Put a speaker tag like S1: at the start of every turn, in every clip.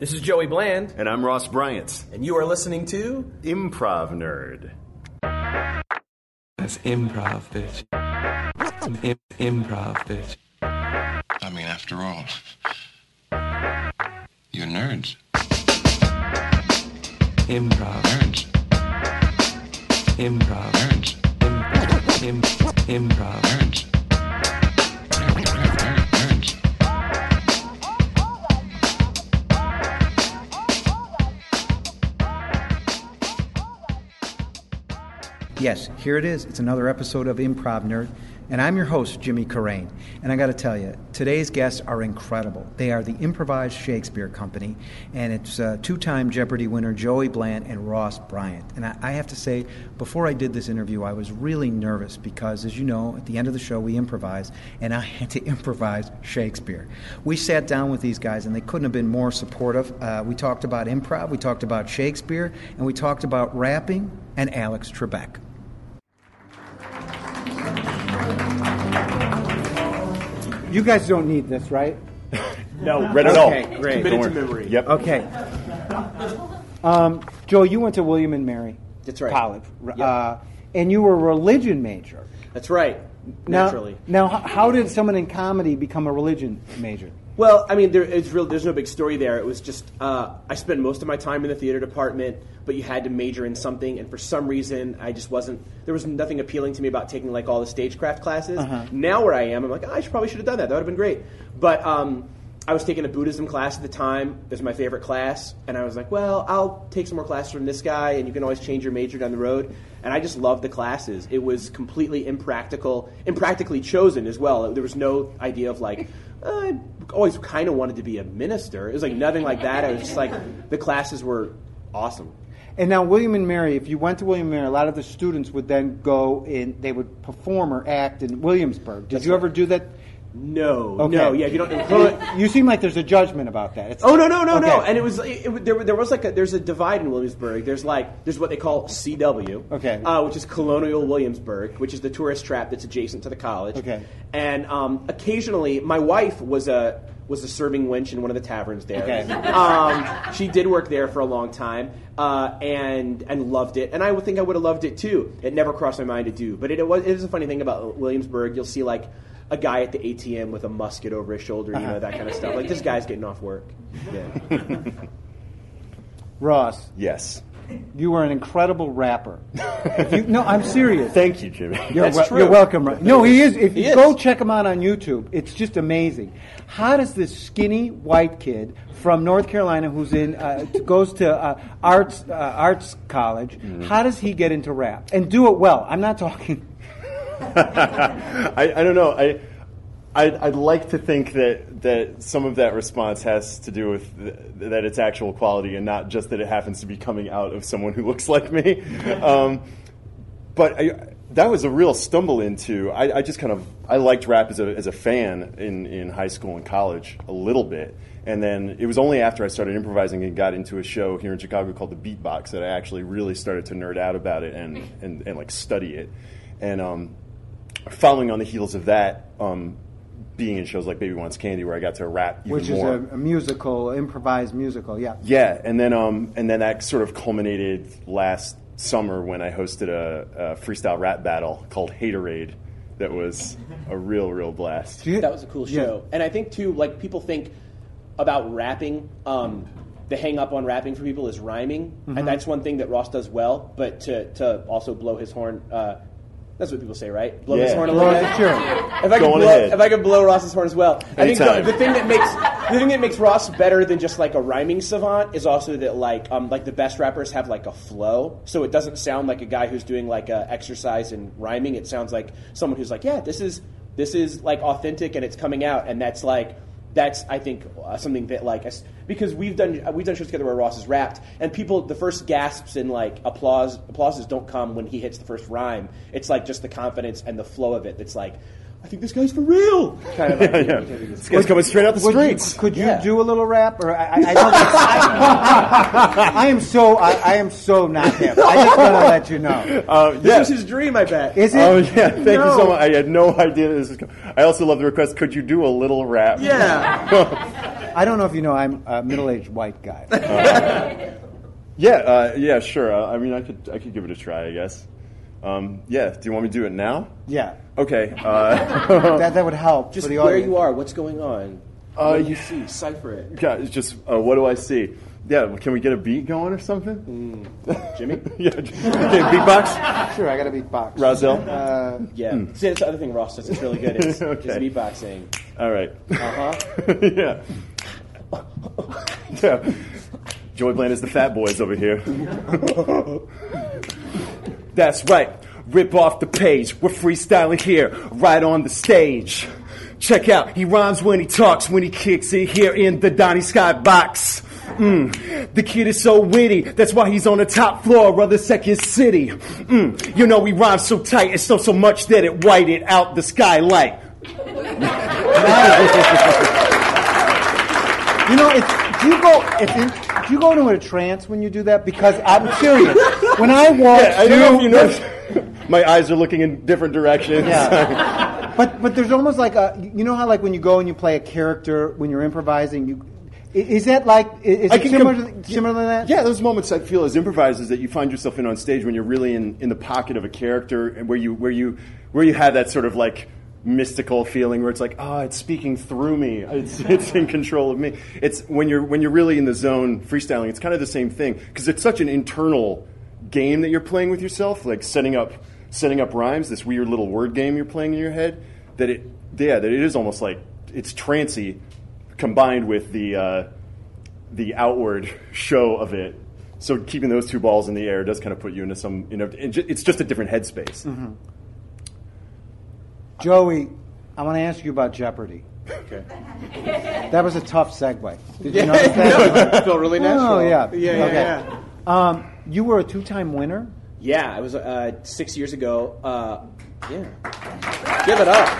S1: This is Joey Bland.
S2: And I'm Ross Bryant.
S1: And you are listening to
S2: Improv Nerd.
S3: That's improv, bitch. Improv, bitch.
S4: I mean, after all, you're nerds.
S3: Improv.
S4: Nerds.
S3: Improv.
S4: Nerds.
S3: Improv.
S4: Nerds. Nerds.
S5: Yes, here it is. It's another episode of Improv Nerd, and I'm your host, Jimmy Carrane. And I got to tell you, today's guests are incredible. They are the Improvised Shakespeare Company, and it's two-time Jeopardy winner Joey Bland and Ross Bryant. And I have to say, before I did this interview, I was really nervous because, as you know, at the end of the show we improvise, and I had to improvise Shakespeare. We sat down with these guys, and they couldn't have been more supportive. We talked about improv, we talked about Shakespeare, and we talked about rapping and Alex Trebek. You guys don't need this, right?
S2: No, read it all.
S5: Okay, great.
S1: committed to memory.
S2: Yep.
S5: Okay. Joe, you went to William and Mary
S1: That's right.
S5: College,
S1: Yep.
S5: and you were a religion major.
S1: That's right. Naturally.
S5: Now, how did someone in comedy become a religion major?
S1: Well, I mean, there's no big story there. It was just I spent most of my time in the theater department, but you had to major in something, and for some reason, I just wasn't. There was nothing appealing to me about taking like all the stagecraft classes. Now where I am, I'm like, I probably should have done that. That would have been great. But I was taking a Buddhism class at the time. It was my favorite class, and I was like, well, I'll take some more classes from this guy, and you can always change your major down the road. And I just loved the classes. It was completely impractically chosen as well. There was no idea of like, I always kind of wanted to be a minister. It was like nothing like that. I was just like, the classes were awesome.
S5: And now, William and Mary, if you went to William and Mary, a lot of the students would then go in, they would perform or act in Williamsburg. Did you ever do that?
S1: No,
S5: Okay.
S1: no, yeah, you don't.
S5: Well, you seem like there's a judgment about that.
S1: Oh no.
S5: Okay.
S1: And there was like there's a divide in Williamsburg. There's what they call CW,
S5: Okay.
S1: Which is Colonial Williamsburg, which is the tourist trap that's adjacent to the college.
S5: Okay.
S1: And occasionally, my wife was a serving wench in one of the taverns there.
S5: Okay.
S1: She did work there for a long time, and loved it. And I would think I would have loved it too. It never crossed my mind to do, but it is a funny thing about Williamsburg. You'll see like a guy at the ATM with a musket over his shoulder, you know, that kind of stuff. Like, this guy's getting off work. Yeah.
S5: Ross,
S2: Yes.
S5: you were an incredible rapper. No, I'm serious.
S2: Thank you, Jimmy.
S5: You're welcome. No, he is. If you go check him out on YouTube, it's just amazing. How does this skinny white kid from North Carolina who's goes to arts college, how does he get into rap and do it well? I'm not talking.
S2: I don't know. I'd like to think that some of that response has to do with that it's actual quality and not just that it happens to be coming out of someone who looks like me. But that was a real stumble into. I liked rap as a fan in high school and college a little bit. And then it was only after I started improvising and got into a show here in Chicago called The Beatbox that I actually really started to nerd out about it and like study it. And following on the heels of that, being in shows like Baby Wants Candy, where I got to rap even more.
S5: Which is a musical, improvised musical, yeah.
S2: Yeah, and then that sort of culminated last summer when I hosted a freestyle rap battle called Haterade. That was a real blast.
S1: That was a cool show. And I think, too, like, people think about rapping, the hang up on rapping for people is rhyming, and that's one thing that Ross does well, but to also blow his horn, that's what people say, right? Blow his horn a little bit.
S5: Sure.
S1: If I could blow Ross's horn as well. I think
S2: Anytime.
S1: the thing that makes Ross better than just like a rhyming savant is also that like the best rappers have like a flow, so it doesn't sound like a guy who's doing like a exercise in rhyming. It sounds like someone who's like, yeah, this is like authentic and it's coming out, and that's I think something that like because we've done shows together where Ross has rapped, and people, the first gasps and like applauses don't come when he hits the first rhyme. It's like just the confidence and the flow of it that's like, I think this guy's for real. Kind of like,
S2: This guy's coming straight out the streets.
S5: Could you do a little rap? Or I am so not hip. I just want to let you know.
S1: This is his dream, I bet.
S5: Is it?
S2: Oh yeah, thank you so much. I had no idea this was. I also love the request. Could you do a little rap?
S1: Yeah.
S5: I don't know if you know, I'm a middle-aged white guy.
S2: Yeah, sure. I mean, I could give it a try, I guess. Yeah. Do you want me to do it now?
S5: Yeah.
S2: Okay.
S5: That would help
S1: Just
S5: for the
S1: where
S5: audience.
S1: you are, what's going on? What do you see? Cipher it.
S2: Yeah, it's just what do I see? Yeah, can we get a beat going or something?
S1: Jimmy?
S2: Yeah, okay, beatbox.
S5: Sure, I got to beatbox.
S2: Razel.
S1: Yeah. See, that's the other thing Ross does. It's really good. It's
S2: Okay.
S1: just beatboxing.
S2: All right.
S1: Uh-huh.
S2: Yeah. Joey Bland is the fat boys over here. That's right. Rip off the page. We're freestyling here, right on the stage. Check out, he rhymes when he talks, when he kicks it here in the Donnie Sky box. The kid is so witty, that's why he's on the top floor of the second city. You know he rhymes so tight, it's so much that it whited out the skylight.
S5: You know, do you go into a trance when you do that? Because I'm serious. When I watch
S2: I don't know if you noticed. My eyes are looking in different directions.
S5: Yeah. But there's almost like you know how like when you go and you play a character when you're improvising, is that like is it similar to that?
S2: Yeah, those moments I feel as improvisers that you find yourself in on stage when you're really in the pocket of a character and where you have that sort of like mystical feeling where it's like, it's speaking through me. It's in control of me. It's when you're really in the zone freestyling, it's kind of the same thing because it's such an internal game that you're playing with yourself, like setting up rhymes, this weird little word game you're playing in your head, that it is almost like it's trancy combined with the outward show of it. So keeping those two balls in the air does kind of put you into some, it's just a different headspace.
S5: Mm-hmm. Joey, I want to ask you about Jeopardy.
S1: Okay.
S5: That was a tough segue. Did you notice that?
S1: I feel really natural.
S5: Oh, yeah.
S1: Yeah.
S5: You were a 2-time winner?
S1: Yeah, it was 6 years ago. Yeah. Give it up.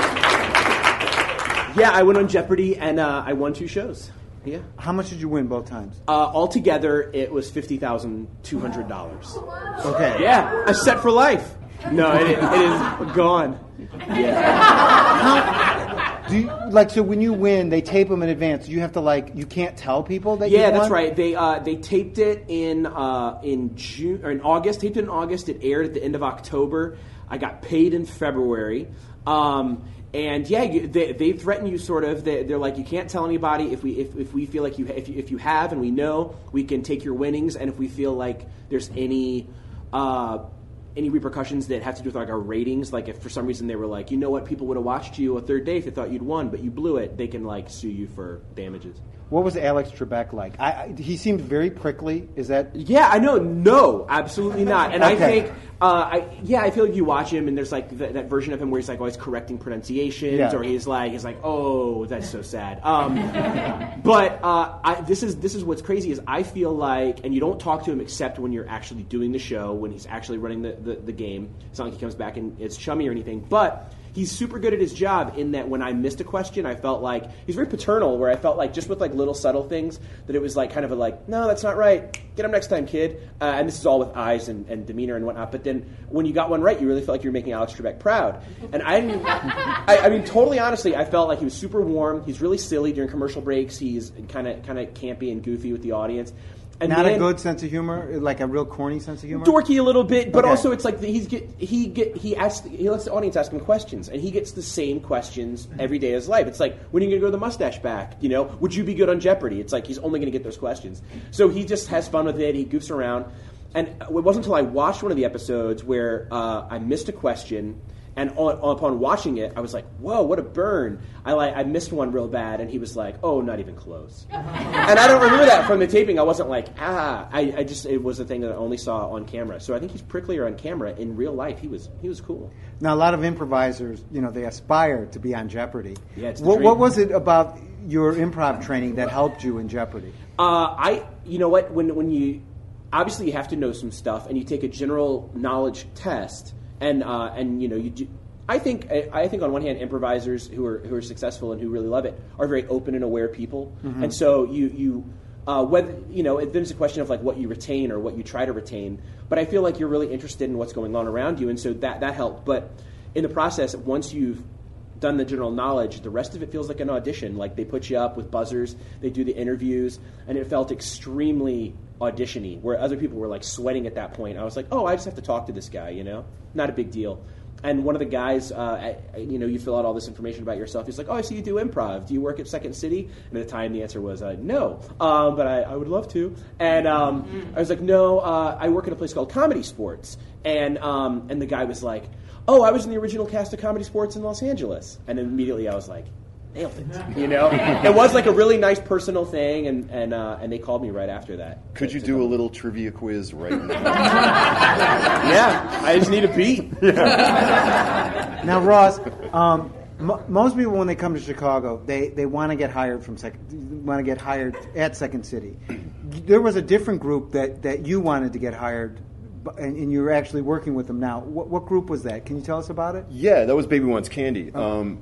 S1: Yeah, I went on Jeopardy, and I won 2 shows. Yeah.
S5: How much did you win both times?
S1: Altogether, it was $50,200.
S5: Okay.
S1: Yeah, I'm set for life. No, it is gone. Yeah.
S5: Do you, so when you win, they tape them in advance. You have to you can't tell people that you won?
S1: Yeah, that's right. They taped it in June or in August. Taped it in August. It aired at the end of October. I got paid in February. And yeah, they threaten you sort of. They're like, you can't tell anybody. If we feel like if you have and we know, we can take your winnings. And if we feel like there's any repercussions that have to do with our ratings, like if for some reason they were like, you know what, people would have watched you a third day if they thought you'd won, but you blew it, they can sue you for damages.
S5: What was Alex Trebek like? He seemed very prickly. Is that?
S1: Yeah, I know. No, absolutely not. And
S5: Okay.
S1: I think, I feel like you watch him and there's that version of him where he's always correcting pronunciations,
S5: Yeah.
S1: or he's like, oh, that's so sad. But this is what's crazy is I feel like, and you don't talk to him except when you're actually doing the show, when he's actually running the game. It's not like he comes back and it's chummy or anything, but he's super good at his job in that when I missed a question, I felt like he's very paternal, where I felt like just with little subtle things that it was kind of no, that's not right. Get him next time, kid. And this is all with eyes and demeanor and whatnot. But then when you got one right, you really felt like you were making Alex Trebek proud. And I mean, totally honestly, I felt like he was super warm. He's really silly during commercial breaks. He's kind of campy and goofy with the audience. And
S5: Not
S1: then,
S5: a good sense of humor, like a real corny sense of humor.
S1: dorky a little bit, but
S5: Okay.
S1: also it's like he lets the audience ask him questions, and he gets the same questions every day of his life. It's like, when are you going to grow the mustache back? Would you be good on Jeopardy? It's like he's only going to get those questions. So he just has fun with it. He goofs around, and it wasn't until I watched one of the episodes where I missed a question. And upon watching it, I was like, "Whoa, what a burn!" I missed one real bad, and he was like, "Oh, not even close." And I don't remember that from the taping. I wasn't like, I just it was a thing that I only saw on camera. So I think he's pricklier on camera. In real life, he was cool.
S5: Now, a lot of improvisers, they aspire to be on Jeopardy.
S1: Yeah, it's the
S5: what
S1: dream.
S5: was it about your improv training that helped you in Jeopardy?
S1: You know what? When you obviously you have to know some stuff, and you take a general knowledge test. And you do. I think on one hand, improvisers who are successful and who really love it are very open and aware people,
S5: Mm-hmm.
S1: and so you whether then it's a question of what you retain or what you try to retain. But I feel like you're really interested in what's going on around you, and so that helped. But in the process, once you've done the general knowledge, the rest of it feels like an audition. Like they put you up with buzzers, they do the interviews, and it felt extremely audition-y, where other people were like sweating at that point. I was like, oh, I just have to talk to this guy, you know? Not a big deal. And one of the guys, you fill out all this information about yourself. He's like, oh, I see you do improv. Do you work at Second City? And at the time, the answer was no, but I would love to. And I was like, no, I work at a place called Comedy Sports. And the guy was like, oh, I was in the original cast of Comedy Sports in Los Angeles. And then immediately I was like, nailed it. You know, it was like a really nice personal thing, and they called me right after that.
S2: Could you do a little trivia quiz right now?
S1: Yeah, I just need a beat.
S6: Yeah. Now, Ross, most people when they come to Chicago, they want to get hired at Second City. There was a different group that you wanted to get hired. And you're actually working with them now. What group was that? Can you tell us about it?
S2: Yeah, that was Baby Wants Candy.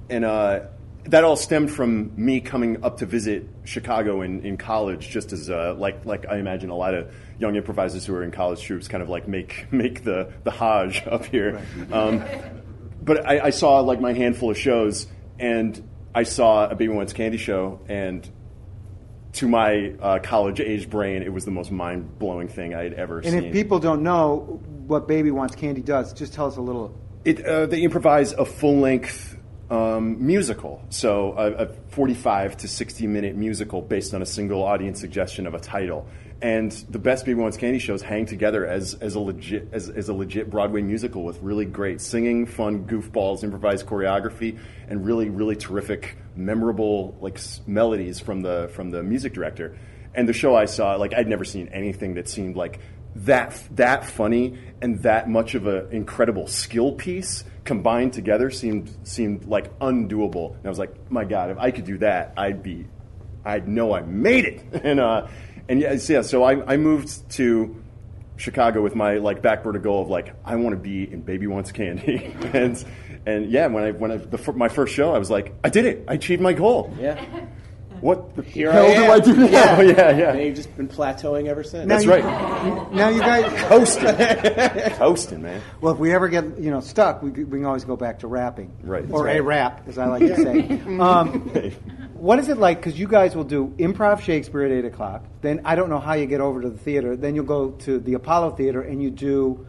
S2: That all stemmed from me coming up to visit Chicago in college, just as like I imagine a lot of young improvisers who are in college troops kind of like make the Hajj up here. Right. But I saw like my handful of shows, and I saw a Baby Wants Candy show, and to my college-age brain, it was the most mind-blowing thing I had ever seen.
S6: And if people don't know what Baby Wants Candy does, just tell us a little.
S2: They improvise a full-length musical, so a 45 to 60-minute musical based on a single audience suggestion of a title. And the best Baby Wants Candy shows hang together as a legit Broadway musical with really great singing, fun goofballs, improvised choreography, and really, really terrific, memorable like melodies from the music director. And the show I saw, like I'd never seen anything that seemed like that funny and that much of an incredible skill piece combined together seemed like undoable. And I was like, my God, if I could do that, I'd know I made it. So I moved to Chicago with my like backburner goal of like I want to be in Baby Wants Candy, and yeah, my first show I was like I did it, I achieved my goal.
S1: Yeah.
S2: What the
S1: hell
S2: do I do now? Yeah.
S1: And you've just been plateauing ever since.
S2: That's right.
S6: Now you guys
S2: coasting, man.
S6: Well, if we ever get stuck, we can always go back to rapping,
S2: right?
S6: Or
S2: right.
S6: a rap, as I like to say. What is it like? Because you guys will do improv Shakespeare at 8:00. Then I don't know how you get over to the theater. Then you'll go to the Apollo Theater and you do,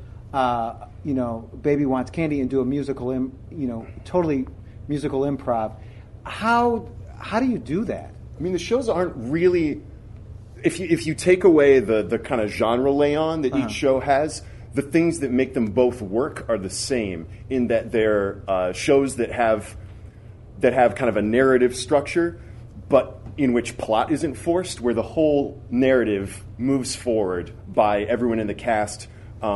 S6: Baby Wants Candy and do a musical, totally musical improv. How do you do that?
S2: I mean, the shows aren't really. If you take away the kind of genre lay-on that each show has, the things that make them both work are the same in that they're shows that have kind of a narrative structure, but in which plot isn't forced, where the whole narrative moves forward by everyone in the cast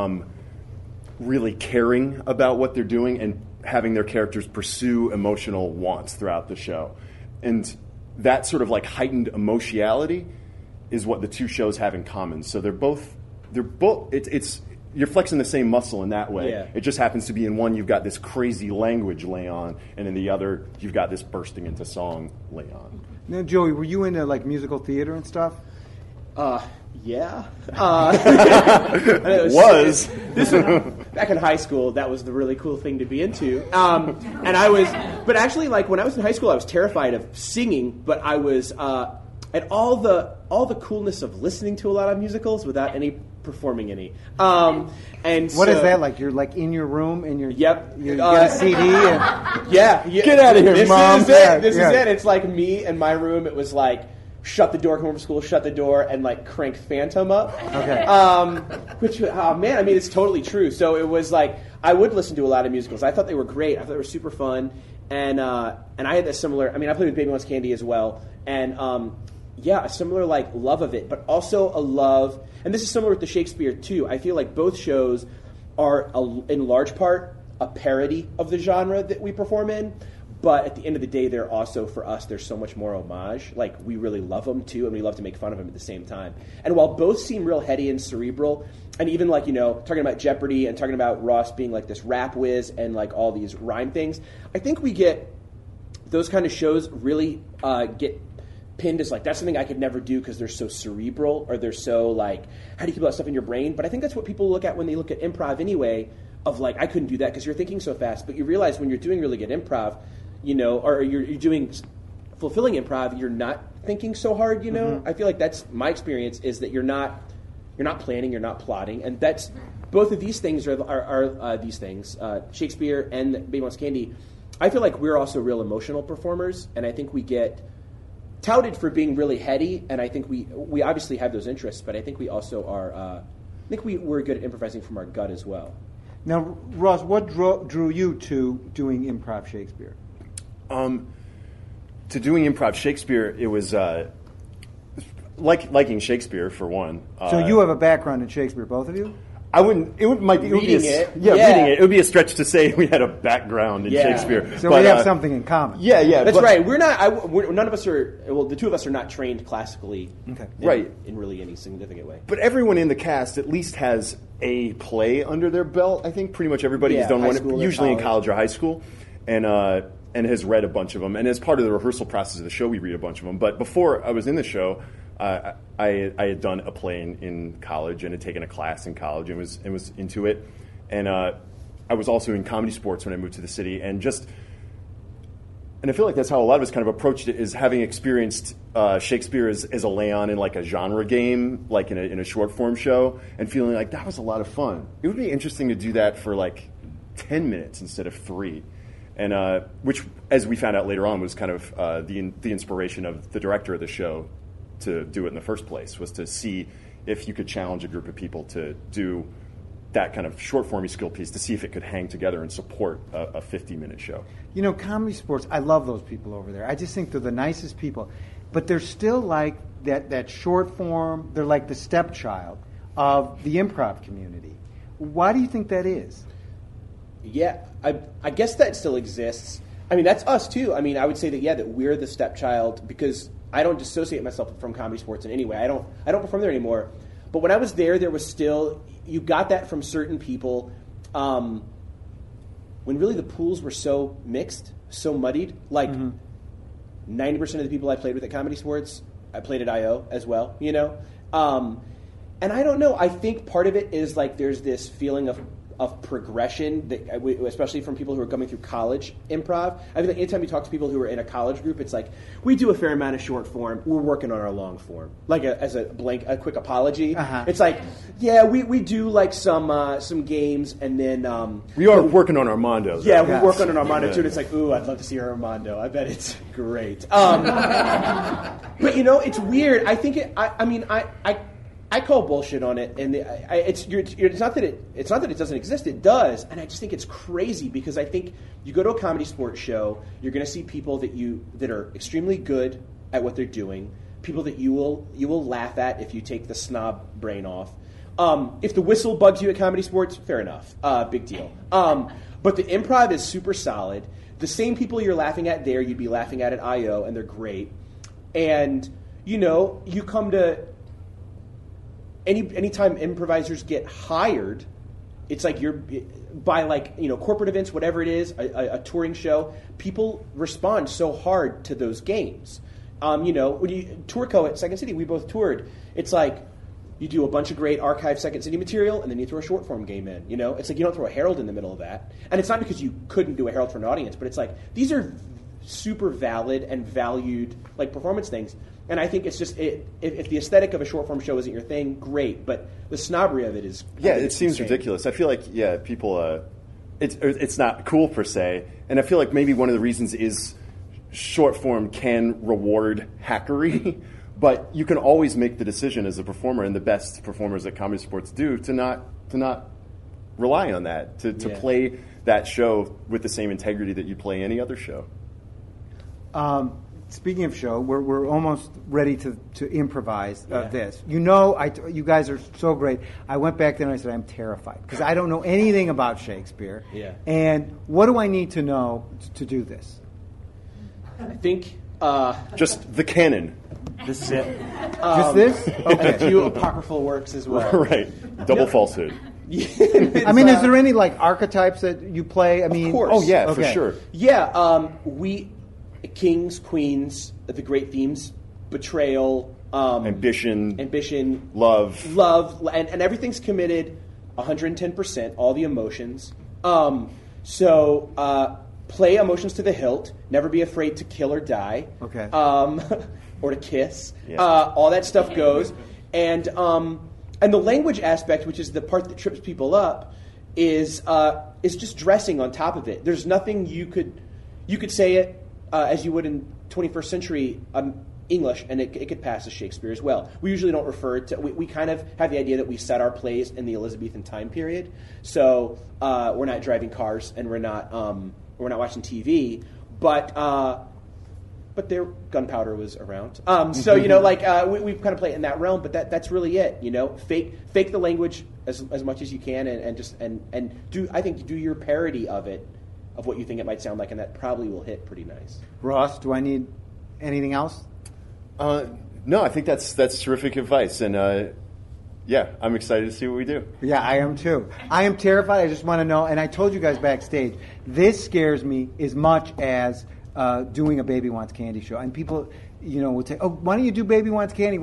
S2: really caring about what they're doing and having their characters pursue emotional wants throughout the show. And that sort of like heightened emotionality is what the two shows have in common. So they're both you're flexing the same muscle in that way.
S1: Yeah.
S2: It just happens to be in one you've got this crazy language lay on, and in the other you've got this bursting into song lay on.
S6: Now, Joey, were you into like musical theater and stuff?
S1: Yeah.
S2: Was.
S1: Back in high school, that was the really cool thing to be into. But actually, like when I was in high school, I was terrified of singing, but I was at all the coolness of listening to a lot of musicals without any performing any. And
S6: what is that like? You're like in your room and you get a CD and
S2: get out of here, Mom.
S1: This is it. It's like me in my room. It was like shut the door, come home from school, shut the door, and like crank Phantom up.
S6: Okay.
S1: Which, oh man, I mean, it's totally true. So it was like I would listen to a lot of musicals. I thought they were great. I thought they were super fun, and I had that similar. I mean, I played with Baby Wants Candy as well, and a similar like love of it, but also a love. And this is similar with the Shakespeare too. I feel like both shows are in large part a parody of the genre that we perform in. But at the end of the day, they're also, for us, there's so much more homage. Like, we really love them, too, and we love to make fun of them at the same time. And while both seem real heady and cerebral, and even, like, talking about Jeopardy and talking about Ross being, like, this rap whiz and, like, all these rhyme things, I think we get those kind of shows really get pinned as, like, that's something I could never do because they're so cerebral or they're so, like, how do you keep all that stuff in your brain? But I think that's what people look at when they look at improv anyway, of, like, I couldn't do that because you're thinking so fast. But you realize when you're doing really good improv, or you're doing fulfilling improv, you're not thinking so hard. I feel like that's my experience is that you're not planning, you're not plotting, and that's both of these things are these things. Shakespeare and Baby Wants Candy. I feel like we're also real emotional performers, and I think we get touted for being really heady, and I think we obviously have those interests, but I think we also are. I think we're good at improvising from our gut as well.
S6: Now, Ross, what drew you to doing improv Shakespeare?
S2: To doing improv Shakespeare, it was liking Shakespeare for one.
S6: So you have a background in Shakespeare, both of you?
S2: I wouldn't. It would be
S1: Reading it.
S2: Yeah, reading it. It would be a stretch to say we had a background in Shakespeare.
S6: So we have something in common.
S2: Yeah.
S1: That's right. We're not. None of us are. Well, the two of us are not trained classically.
S6: Okay.
S1: In really any significant way.
S2: But everyone in the cast at least has a play under their belt. I think pretty much everybody has done
S1: high
S2: one,
S1: school or
S2: usually in
S1: college.
S2: college or high school, and has read a bunch of them. And as part of the rehearsal process of the show, we read a bunch of them. But before I was in the show, I had done a play in college and had taken a class in college and was into it. And I was also in comedy sports when I moved to the city. And I feel like that's how a lot of us kind of approached it, is having experienced Shakespeare as a lay-on in like a genre game, like in a short form show, and feeling like that was a lot of fun. It would be interesting to do that for like 10 minutes instead of 3. And which, as we found out later on, was kind of the inspiration of the director of the show to do it in the first place, was to see if you could challenge a group of people to do that kind of short-formy skill piece, to see if it could hang together and support a 50-minute show.
S6: Comedy sports, I love those people over there. I just think they're the nicest people. But they're still like that short form, they're like the stepchild of the improv community. Why do you think that is?
S1: Yeah, I guess that still exists. I mean, that's us too. I mean, I would say that we're the stepchild, because I don't dissociate myself from comedy sports in any way. I don't perform there anymore. But when I was there was still, you got that from certain people. When really the pools were so mixed, so muddied, like 90% of the people I played with at comedy sports, I played at I.O. as well, and I don't know. I think part of it is like there's this feeling of progression, that especially from people who are coming through college improv. I mean, anytime you talk to people who are in a college group, it's like, we do a fair amount of short form, we're working on our long form. Like as a quick apology.
S6: Uh-huh.
S1: It's like, we do like some games, and then...
S2: We are working on Armando.
S1: Yeah,
S6: Yes.
S1: we work on an Armando too, and it's like, ooh, I'd love to see Armando. I bet it's great. But it's weird. I think I call bullshit on it, and it's not that it doesn't exist. It does, and I just think it's crazy, because I think you go to a comedy sports show, you're going to see people that are extremely good at what they're doing, people that you will laugh at if you take the snob brain off. If the whistle bugs you at comedy sports, fair enough, big deal. But the improv is super solid. The same people you're laughing at there, you'd be laughing at I.O., and they're great. And you come to. Anytime improvisers get hired, it's like by corporate events, whatever it is, a touring show, people respond so hard to those games. When you Tourco at Second City, we both toured. It's like you do a bunch of great archive Second City material, and then you throw a short form game in. It's like you don't throw a Herald in the middle of that, and it's not because you couldn't do a Herald for an audience, but it's like these are super valid and valued like performance things. And I think it's just if the aesthetic of a short form show isn't your thing, great. But the snobbery of it is
S2: it seems
S1: insane.
S2: ridiculous. I feel like people it's not cool per se, and I feel like maybe one of the reasons is short form can reward hackery, but you can always make the decision as a performer, and the best performers at comedy sports do, to not rely on that, to play that show with the same integrity that you play any other show.
S6: Speaking of show, we're almost ready to improvise this. You guys are so great. I went back there and I said, I'm terrified, because I don't know anything about Shakespeare.
S1: Yeah.
S6: And what do I need to know to do this?
S1: I think
S2: Just the canon.
S1: this is it.
S6: Just this?
S1: And a few apocryphal works as well.
S2: Right. Double falsehood.
S6: I mean, is there any like archetypes that you play? I mean,
S1: Of course.
S2: Oh, yeah, for
S6: Okay.
S2: sure.
S1: Yeah, kings, queens, the great themes, betrayal,
S2: Ambition. Love.
S1: and everything's committed 110%, all the emotions. So play emotions to the hilt, never be afraid to kill or die.
S6: Okay.
S1: Or to kiss.
S2: Yeah.
S1: All that stuff goes. And the language aspect, which is the part that trips people up, is just dressing on top of it. There's nothing you could say it as you would in 21st century English, and it could pass as Shakespeare as well. We usually don't refer to. We kind of have the idea that we set our plays in the Elizabethan time period, so we're not driving cars and we're not watching TV, but their gunpowder was around. So we kind of play it in that realm, but that's really it. Fake the language as much as you can, and do your parody of it, of what you think it might sound like, and that probably will hit pretty nice.
S6: Ross, do I need anything else?
S2: No, I think that's terrific advice, and I'm excited to see what we do.
S6: Yeah, I am too. I am terrified. I just want to know, and I told you guys backstage, this scares me as much as doing a Baby Wants Candy show. And people, would say, "Oh, why don't you do Baby Wants Candy?"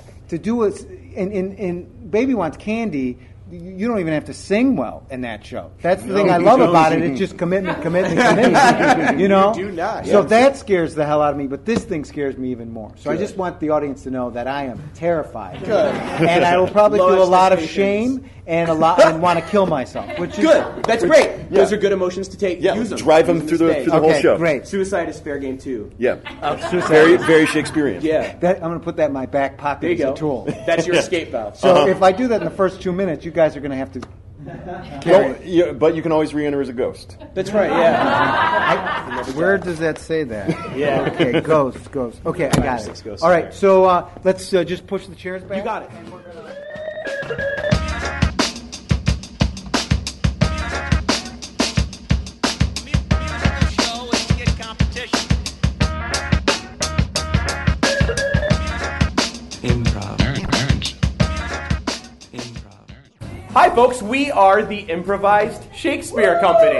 S6: In Baby Wants Candy, you don't even have to sing well in that show. That's the thing I love about it. It's just commitment. You
S1: do not.
S6: So that scares the hell out of me, but this thing scares me even more. So I just want the audience to know that I am terrified.
S1: Good.
S6: And I will probably feel a lot of shame and want to kill myself. Which is
S1: good. That's great. Those are good emotions to take.
S2: Yeah,
S1: use them.
S2: drive them through the whole show.
S6: Great.
S1: Suicide is fair game too.
S2: Yeah.
S6: Suicide.
S2: Very, very Shakespearean.
S1: Yeah.
S6: I'm going to put that in my back pocket
S1: There you
S6: as
S1: go.
S6: a tool.
S1: That's your escape valve.
S6: So if I do that in the first 2 minutes, you guys are going to have to carry it.
S2: But you can always re-enter as a ghost.
S1: That's right. Yeah.
S6: Where does that say that?
S1: Yeah.
S6: Okay, ghost. Okay, I got
S1: Six
S6: it.
S1: ghosts.
S6: All right, so let's just push the chairs back.
S1: You got it.
S3: Improv.
S4: Nerds.
S3: Improv.
S1: Hi, folks. We are the Improvised Shakespeare Company.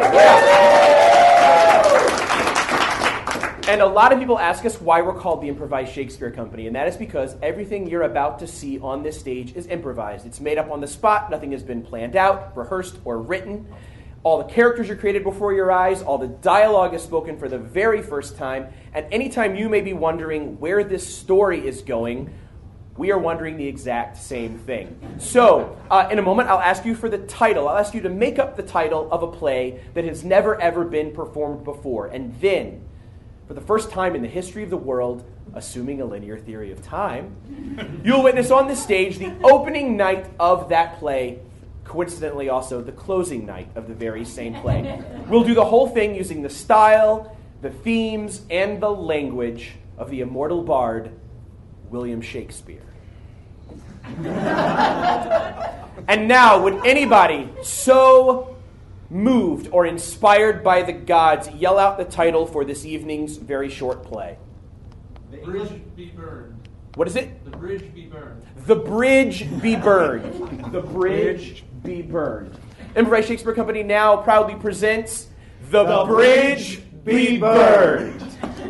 S1: And a lot of people ask us why we're called the Improvised Shakespeare Company, and that is because everything you're about to see on this stage is improvised. It's made up on the spot. Nothing has been planned out, rehearsed, or written. All the characters are created before your eyes. All the dialogue is spoken for the very first time. And anytime you may be wondering where this story is going, we are wondering the exact same thing. So, in a moment, I'll ask you for the title. I'll ask you to make up the title of a play that has never, ever been performed before. And then, for the first time in the history of the world, assuming a linear theory of time, you'll witness on the stage the opening night of that play, coincidentally also the closing night of the very same play. We'll do the whole thing using the style, the themes, and the language of the immortal bard, William Shakespeare. And now, would anybody so moved or inspired by the gods yell out the title for this evening's very short play?
S7: The bridge be burned.
S1: What is it?
S7: The bridge be burned.
S1: The bridge be burned. The bridge be burned. Improvised Shakespeare Company now proudly presents The Bridge Be Burned.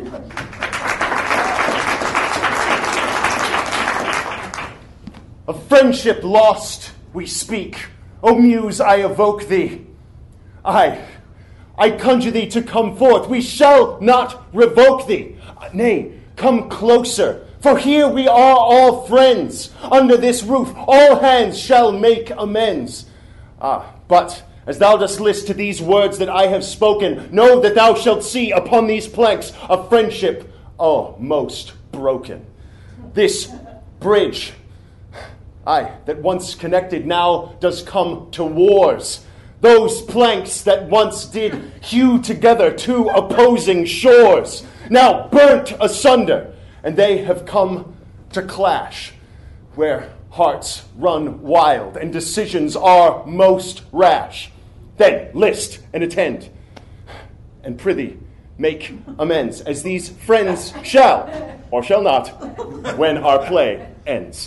S2: Of friendship lost we speak. O Muse, I evoke thee. I conjure thee to come forth. We shall not revoke thee. Nay, come closer. For here we are all friends. Under this roof all hands shall make amends. But as thou dost list to these words that I have spoken, know that thou shalt see upon these planks a friendship almost broken. This bridge, that once connected now does come to wars. Those planks that once did hew together two opposing shores, now burnt asunder, and they have come to clash, where hearts run wild and decisions are most rash. Then list and attend, and prithee make amends, as these friends shall, or shall not, when our play ends.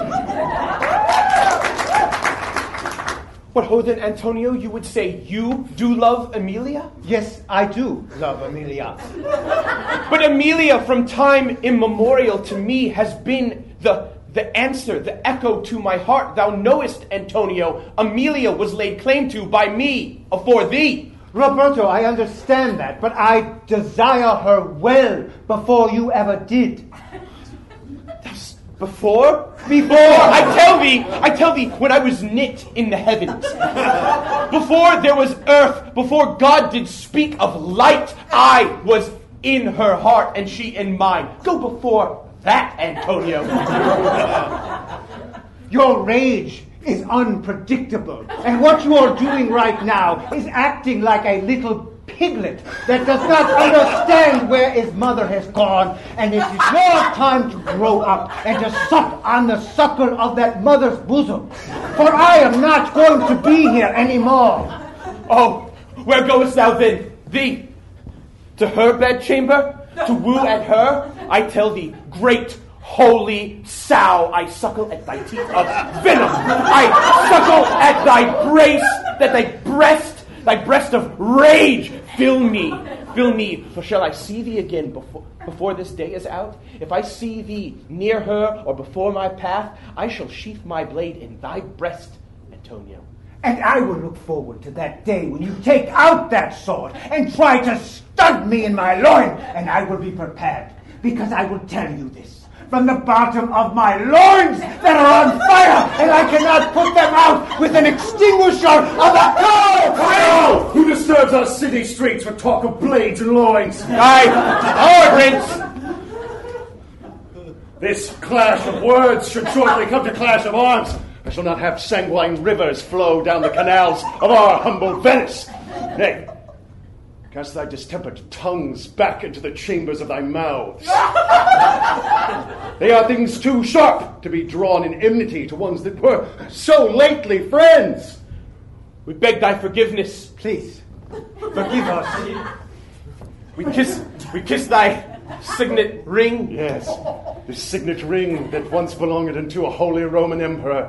S1: What, ho then, Antonio, you would say you do love Amelia?
S6: Yes, I do love Amelia.
S1: But Amelia, from time immemorial to me, has been the answer, the echo to my heart. Thou knowest, Antonio, Amelia was laid claim to by me afore thee.
S6: Roberto, I understand that, but I desire her well before you ever did.
S1: Before? I tell thee, when I was knit in the heavens, before there was earth, before God did speak of light, I was in her heart and she in mine. Go before that, Antonio.
S6: Your rage is unpredictable, and what you are doing right now is acting like a little piglet that does not understand where his mother has gone, and it is your time to grow up and to suck on the suckle of that mother's bosom. For I am not going to be here anymore.
S1: Oh, where goest thou then? Thee? To her bedchamber? To woo at her? I tell thee, great holy sow, I suckle at thy teeth of venom. I suckle at thy thy breast of rage. Fill me, for shall I see thee again before this day is out? If I see thee near her or before my path, I shall sheath my blade in thy breast, Antonio.
S6: And I will look forward to that day when you take out that sword and try to stab me in my loin, and I will be prepared, because I will tell you this from the bottom of my loins that are on fire, and I cannot put them out with an extinguisher of a coal!
S8: Who disturbs our city streets with talk of blades and loins?
S1: Our prince!
S8: This clash of words should shortly come to clash of arms. I shall not have sanguine rivers flow down the canals of our humble Venice. Nay, cast thy distempered tongues back into the chambers of thy mouths. They are things too sharp to be drawn in enmity to ones that were so lately friends.
S1: We beg thy forgiveness.
S6: Please, forgive us.
S1: We kiss thy signet ring.
S8: Yes, the signet ring that once belonged unto a holy Roman emperor.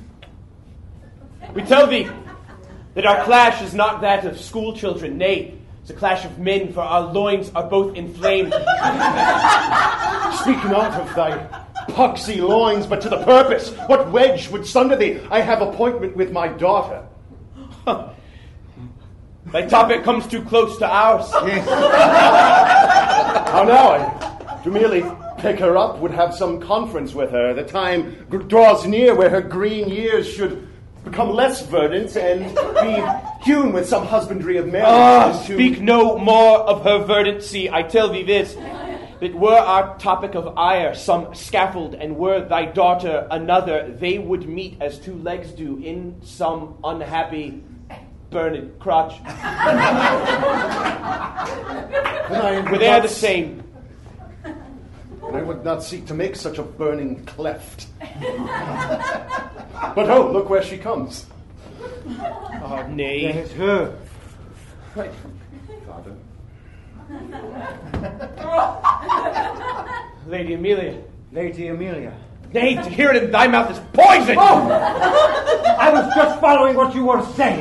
S1: We tell thee that our clash is not that of school children, nay, it's a clash of men, for our loins are both inflamed.
S8: Speak not of thy poxy loins, but to the purpose. What wedge would sunder thee? I have appointment with my daughter.
S1: Thy topic comes too close to ours.
S6: Yes.
S8: How now? To merely pick her up would have some conference with her. The time draws near where her green years should become less verdant and be hewn with some husbandry of marriage.
S1: Speak no more of her verdancy. I tell thee this, that were our topic of ire some scaffold, and were thy daughter another, they would meet as two legs do in some unhappy burned crotch. For they are the same.
S8: And I would not seek to make such a burning cleft. But oh, look where she comes.
S1: Oh, nay.
S6: There's her.
S1: Right.
S8: Father.
S1: Lady Amelia.
S6: Lady Amelia.
S1: Nay, to hear it in thy mouth is poison!
S6: Oh! I was just following what you were saying.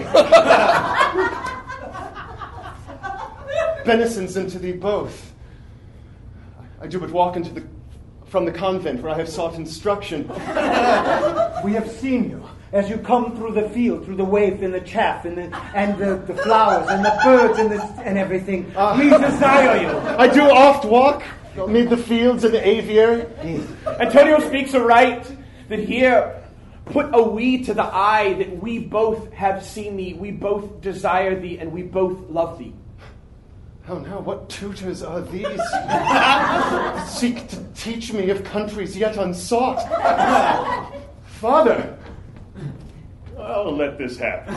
S8: Benisons unto thee both. I do but walk from the convent where I have sought instruction.
S6: We have seen you as you come through the field, through the waif and the chaff and the flowers and the birds and everything. We desire you.
S8: I do oft walk amid the fields and the aviary.
S1: Antonio speaks aright, that here put a we to the eye, that we both have seen thee, we both desire thee, and we both love thee.
S8: Oh, now, what tutors are these? Seek to teach me of countries yet unsought. Father, I'll let this happen.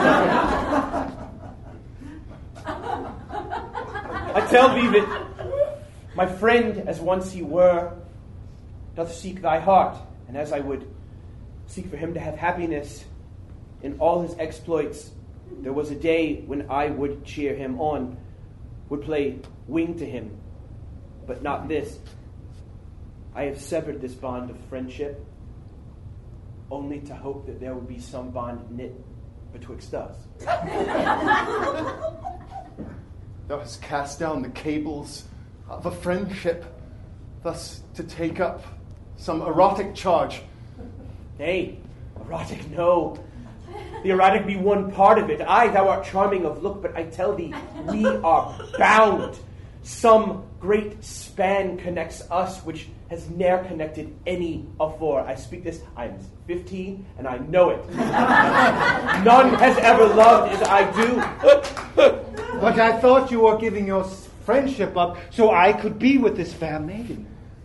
S1: I tell thee that my friend, as once he were, doth seek thy heart, and as I would seek for him to have happiness in all his exploits, there was a day when I would cheer him on, would play wing to him, but not this. I have severed this bond of friendship, only to hope that there would be some bond knit betwixt us.
S8: Thou hast cast down the cables of a friendship, thus to take up some erotic charge.
S1: Nay, erotic no. The erotic be one part of it. Aye, thou art charming of look, but I tell thee, we are bound. Some great span connects us, which has ne'er connected any afore. I speak this, I'm 15, and I know it. None has ever loved as I do.
S6: But I thought you were giving your friendship up so I could be with this fair maiden.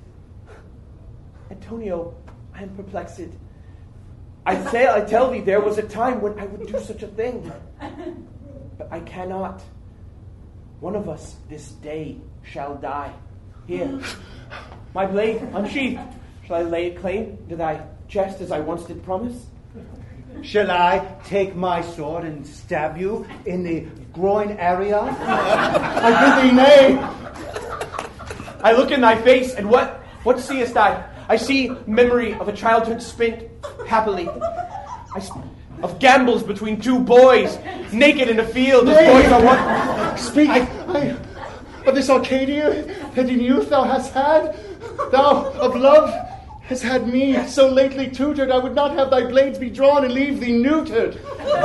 S1: Antonio, I am perplexed. I tell thee, there was a time when I would do such a thing. But I cannot. One of us this day shall die. Here, my blade unsheathed. Shall I lay it claim to thy chest as I once did promise?
S6: Shall I take my sword and stab you in the groin area?
S1: I bid thee nay. I look in thy face, and what seest I? I see memory of a childhood spent happily. Of gambols between two boys, naked in a field as boys are wont.
S8: Speak of this Arcadia that in youth thou hast had. Thou of love hast had me so lately tutored, I would not have thy blades be drawn and leave thee neutered.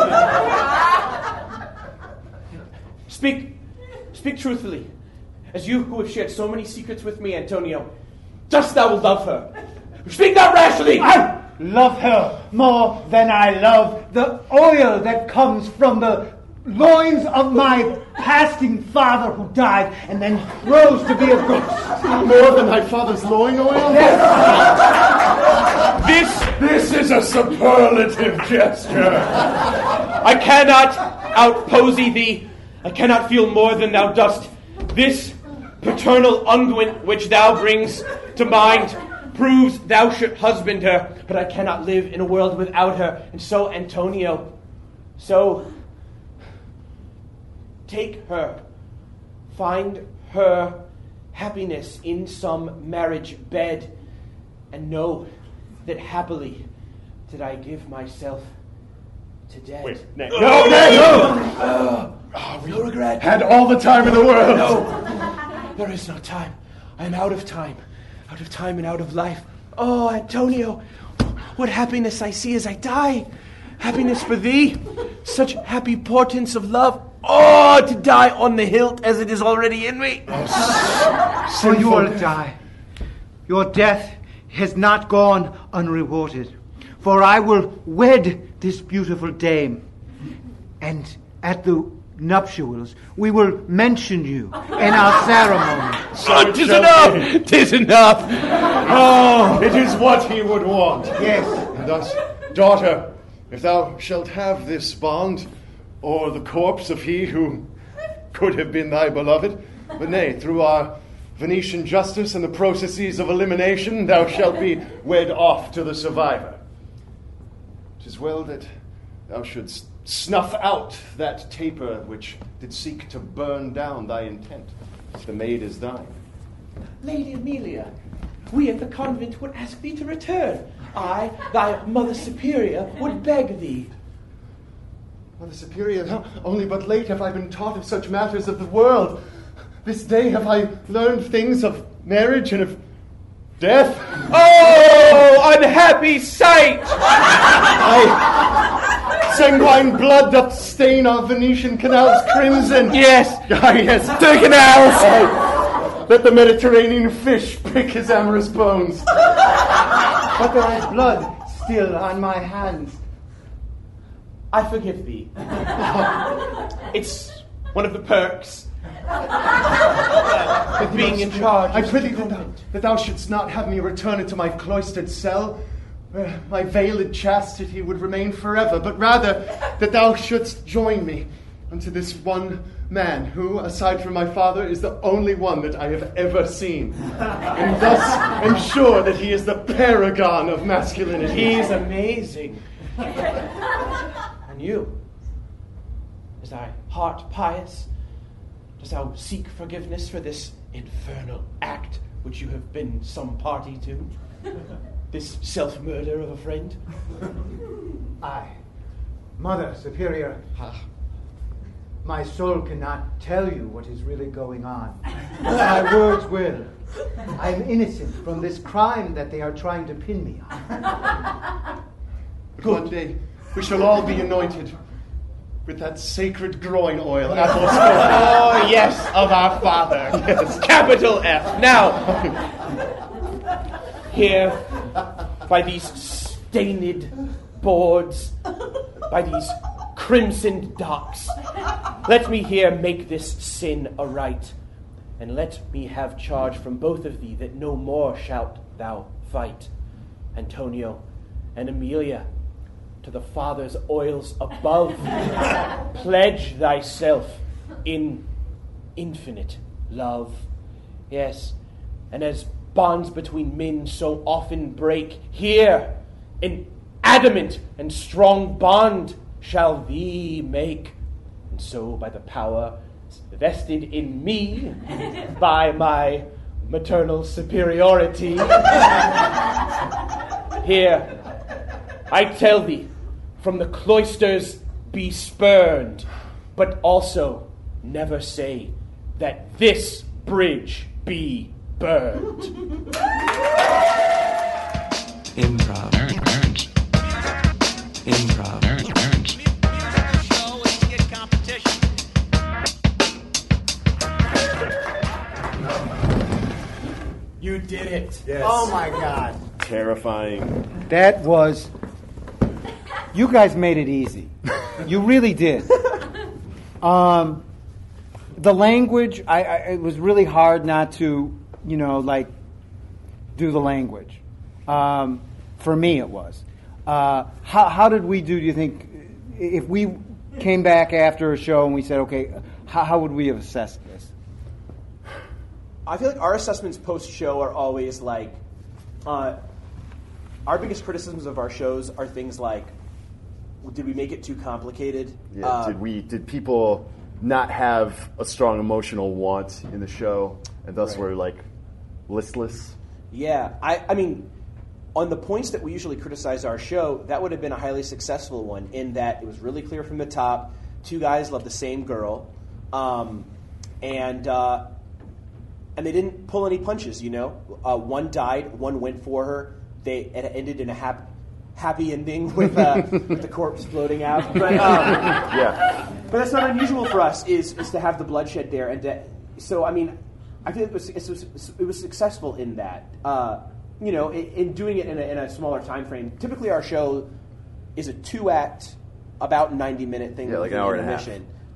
S1: Speak truthfully, as you who have shared so many secrets with me, Antonio. Dost thou love her? Speak not rashly!
S6: I love her more than I love the oil that comes from the loins of my passing father who died and then rose to be a ghost.
S8: More than thy father's loin oil?
S1: This
S8: is a superlative gesture.
S1: I cannot outposy thee. I cannot feel more than thou dost. This paternal unguent which thou brings to mind proves thou should husband her, but I cannot live in a world without her. And so, Antonio, take her, find her happiness in some marriage bed, and know that happily did I give myself to death.
S2: Wait, Nick.
S8: No!
S1: No regret.
S8: Had all the time in the world.
S1: No, there is no time. I am out of time and out of life. Oh, Antonio, what happiness I see as I die. Happiness for thee, such happy portents of love. Oh, to die on the hilt as it is already in me.
S6: So you will die. Your death has not gone unrewarded. For I will wed this beautiful dame. And at the nuptials, we will mention you in our ceremony.
S8: So
S1: 'Tis enough! 'Tis enough!
S8: Oh, it is what he would want.
S6: Yes.
S8: And thus, daughter, if thou shalt have this bond, or the corpse of he who could have been thy beloved, but nay, through our Venetian justice and the processes of elimination, thou shalt be wed off to the survivor. 'Tis well that thou shouldst snuff out that taper which did seek to burn down thy intent. The maid is thine.
S1: Lady Amelia, we at the convent would ask thee to return. I, thy mother superior, would beg thee.
S8: Mother Superior, only but late have I been taught of such matters of the world. This day have I learned things of marriage and of death.
S1: Oh, unhappy sight!
S8: Sanguine blood doth stain our Venetian canals crimson.
S1: Yes,
S8: Yes,
S1: the canals!
S8: let the Mediterranean fish pick his amorous bones.
S6: But there is blood still on my hands.
S1: I forgive thee. It's one of the perks of being in charge.
S8: I prithee that thou shouldst not have me return into my cloistered cell, where my veiled chastity would remain forever, but rather that thou shouldst join me unto this one man who, aside from my father, is the only one that I have ever seen, and thus am sure that he is the paragon of masculinity.
S1: He's amazing. And you, is thy heart pious? Dost thou seek forgiveness for this infernal act which you have been some party to? This self-murder of a friend?
S6: I, Mother Superior, my soul cannot tell you what is really going on. But my words will. I am innocent from this crime that they are trying to pin me on.
S8: But one day we shall all be anointed with that sacred growing oil, apple
S1: Oh, yes, of our Father. Yes. Capital F. Now, here, by these stained boards, by these crimsoned docks, let me here make this sin aright, and let me have charge from both of thee that no more shalt thou fight. Antonio and Amelia, to the Father's oils above, pledge thyself in infinite love. Yes, and as bonds between men so often break, here an adamant and strong bond shall thee make. And so by the power vested in me by my maternal superiority, here I tell thee, from the cloisters be spurned, but also never say that this bridge be burned.
S3: Improv.
S4: Burns.
S3: Improv.
S4: Burns.
S1: You did it.
S2: Yes.
S6: Oh my God.
S2: Terrifying.
S6: That was. You guys made it easy. You really did. The language, it was really hard not to, do the language. For me, it was. How did we do you think, if we came back after a show and we said, okay, how would we have assessed this?
S1: I feel like our assessments post-show are always like, our biggest criticisms of our shows are things like, did we make it too complicated?
S2: Yeah, did people not have a strong emotional want in the show, and thus were like listless?
S1: Yeah, I mean, on the points that we usually criticize our show, that would have been a highly successful one in that it was really clear from the top, two guys love the same girl, and they didn't pull any punches, one died, one went for her. It ended in a happy ending with the corpse floating out. But but that's not unusual for us. Is to have the bloodshed there, and so I mean, I think it was successful in that. In doing it in a smaller time frame. Typically, our show is a 2-act, about 90-minute thing.
S2: Yeah, like an hour and a half.